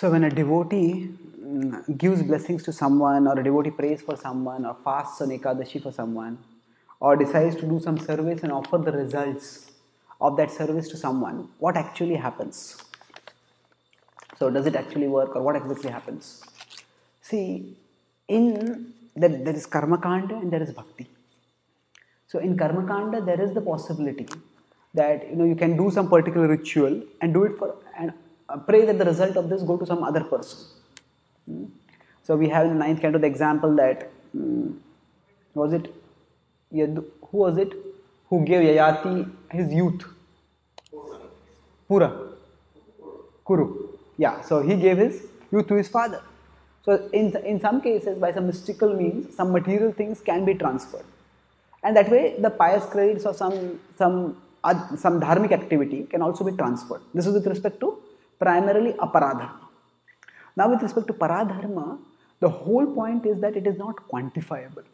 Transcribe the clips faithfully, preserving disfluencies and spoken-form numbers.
So when a devotee mm, gives blessings to someone, or a devotee prays for someone, or fasts on Ekadashi for someone, or decides to do some service and offer the results of that service to someone, what actually happens? So does it actually work, or what exactly happens? See, in that there is karma kanda and there is bhakti. So in karma kanda there is the possibility that you know you can do some particular ritual and do it for and uh, pray that the result of this go to some other person. Hmm? So we have in the ninth canto the example that um, was it Yadu, who was it who gave Yayati his youth? Pura. Kuru. Yeah, so he gave his youth to his father. So in, in some cases, by some mystical means, some material things can be transferred. And that way, the pious credits or some, some, uh, some dharmic activity can also be transferred. This is with respect to primarily aparadharma. Now with respect to paradharma, the whole point is that it is not quantifiable.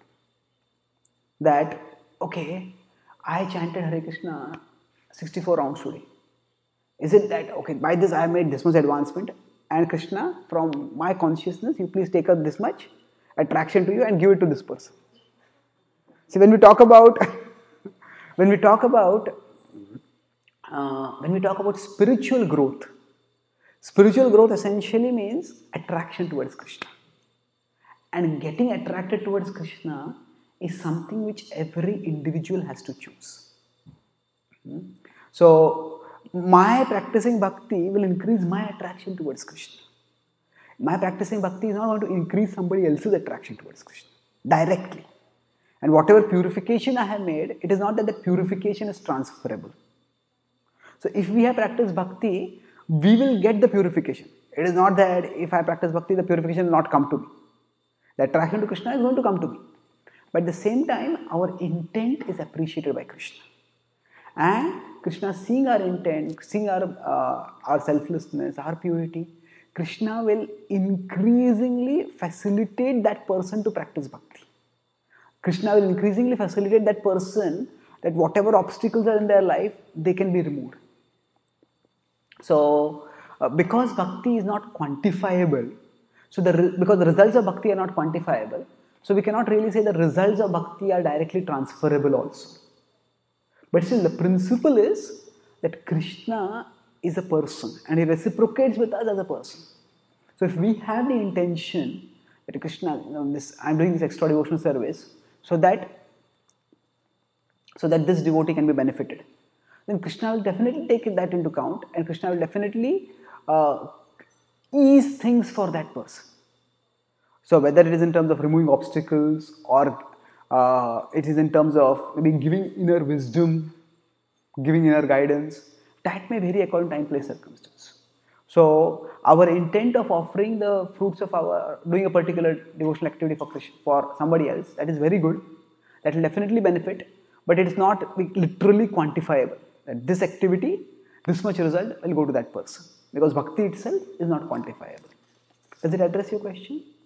That, okay, I chanted Hare Krishna sixty-four rounds today. Is it that, okay, by this I have made this much advancement, and Krishna, from my consciousness, you please take up this much attraction to you and give it to this person. See, when we talk about, when we talk about, uh, when we talk about spiritual growth, spiritual growth essentially means attraction towards Krishna. And getting attracted towards Krishna is something which every individual has to choose. Hmm? So, my practicing bhakti will increase my attraction towards Krishna. My practicing bhakti is not going to increase somebody else's attraction towards Krishna directly. And whatever purification I have made, it is not that the purification is transferable. So if we have practiced bhakti, we will get the purification. It is not that if I practice bhakti, the purification will not come to me. The attraction to Krishna is going to come to me. But at the same time, our intent is appreciated by Krishna. And Krishna, seeing our intent, seeing our, uh, our selflessness, our purity, Krishna will increasingly facilitate that person to practice bhakti. Krishna will increasingly facilitate that person that whatever obstacles are in their life, they can be removed. So, uh, because bhakti is not quantifiable, so the re- because the results of bhakti are not quantifiable, so we cannot really say the results of bhakti are directly transferable also. But still, the principle is that Krishna is a person and he reciprocates with us as a person. So, if we have the intention that Krishna, you know, this I am doing this extra devotional service, so that so that this devotee can be benefited, then Krishna will definitely take that into account, and Krishna will definitely uh, ease things for that person. So whether it is in terms of removing obstacles, or uh, it is in terms of maybe giving inner wisdom, giving inner guidance, that may vary according to time, place, circumstance. So our intent of offering the fruits of our doing a particular devotional activity for Krishna, for somebody else, that is very good. That will definitely benefit, but it is not literally quantifiable. That this activity, this much result will go to that person, because bhakti itself is not quantifiable. Does it address your question?